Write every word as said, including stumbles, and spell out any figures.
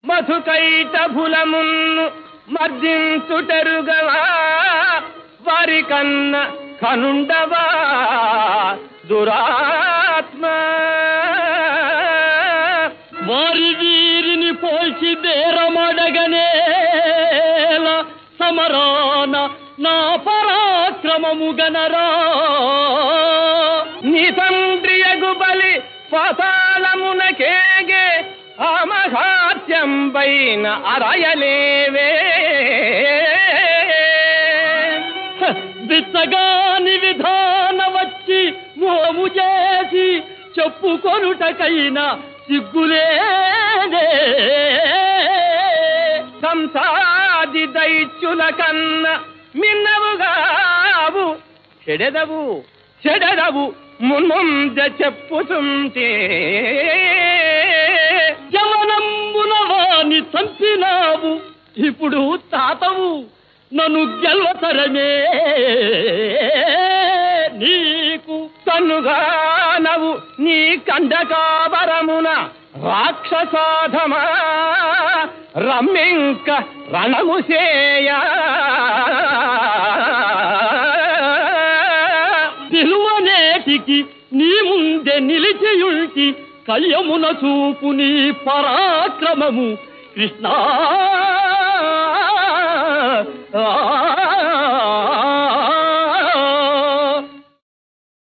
మధుకైటభులమున్ను మర్దించుటరుగవా వారి కన్న కనుండవా దురాత్మ వారి వీరిని పోల్చి బేరమడగనేల సమరాన నా పరాక్రమము గనరా నీ తండ్రియగు బలి పాతాళమునకేగే ఆ మహాత్యం పైన అరయలేవే బిచ్చగాని విధాన వచ్చి మోము చేసి చెప్పుకొనుటకైనా సిగ్గులేదే సంసాది దైత్యుల కన్న మిన్నవుగావు చెడెదవు చెడెదవు మున్ముంద చెప్పుతుంటే జవనమ్మున వాని చంపినావు ఇప్పుడు తాతవు నన్ను గెలవతరమే నీకు తన్నుగానవు నీ కండకాబరమున రాక్షసాధమా రమ్మింక రణము చేయ నిలువనేటికి నీ ముందే నిలిచియుంటి కళ్యమున చూపు నీ పరాక్రమము కృష్ణ